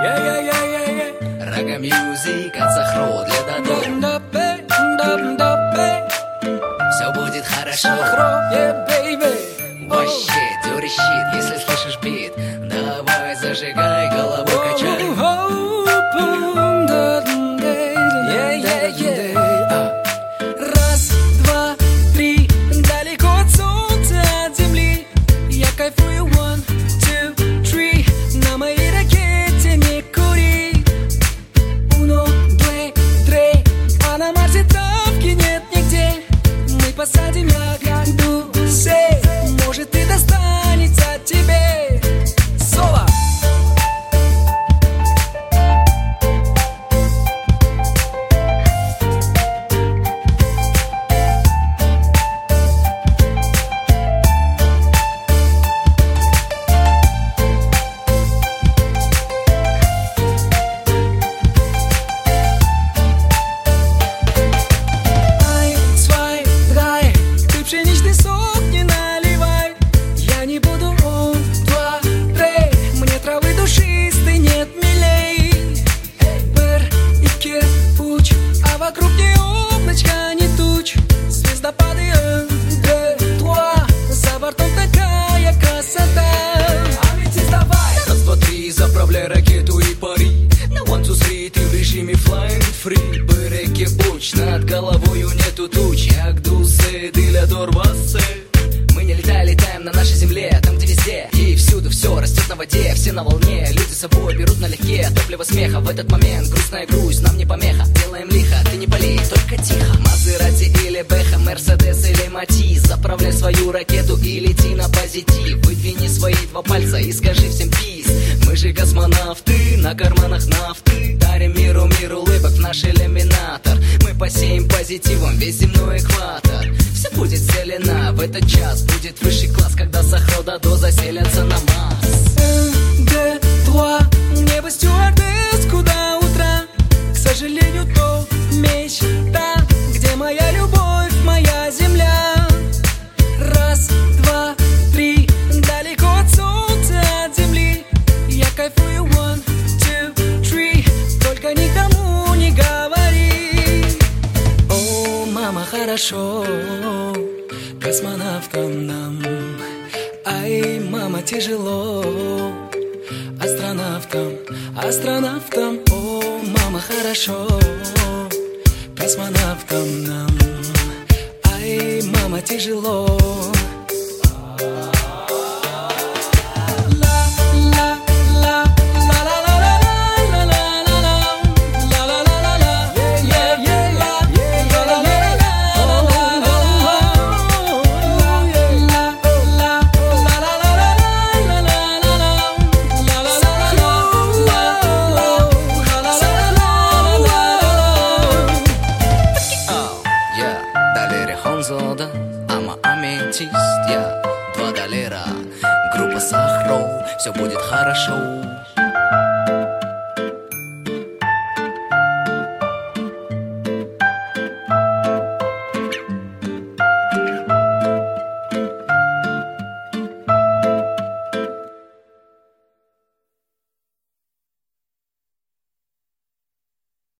Рага мьюзик от Сахро для Дадо. Все будет хорошо. Вообще, dirty shit, если слышишь бит, давай зажигай, головой качай. Раз, два, три, далеко от солнца, от земли. Я кайфую, one, two, three. На моей ракете не кури. Uno, due, tre. А на Марсе травки нет нигде. Мы посадим ягоду-сей. Может и достанется тебе. Соло. Пшеничный сок не наливай. Я не буду он, два, три. Мне травы душистой нет милей. Пэр и кирпуч, а вокруг не облачка, не туч. Звездопады, два. За бортом такая красота. А ведь давай. Раз, два, три, заправляй ракету и пари. На one, two, three, ты в режиме flying free. Пэр и кирпуч, над головою нету туч. Ягдусы, дылядор, вассы. Мы не летаем на нашей земле, там где везде и всюду все растет на воде, все на волне. Люди с собой берут налегке топливо смеха. В этот момент грустная грусть нам не помеха. Делаем лихо, ты не болей, только тихо. Мазерати или Бэха, Мерседес или Матис. Заправляй свою ракету и лети на позитив. Выдвини свои два пальца и скажи всем пис. Мы же космонавты, на карманах нафты. Дарим миру улыбок в наш иллюминатор. Мы посеем позитивом весь земной экватор. Все будет зелено, в этот час будет высший класс, когда Сахро Дадо заселятся на Марс. Небо стюардесс, куда утра. К сожалению, то мечта. Где моя любовь, моя земля? Раз, два, три. Далеко от солнца, от земли. Я кайфую, one, two, three. Только никому не говори. О, мама, хорошо космонавтам нам. Ай, мама, тяжело астронавтам. О, мама, хорошо космонавтам нам. Ай, мама, тяжело. Ама аметист, я $2. Группа Сахро, все будет хорошо.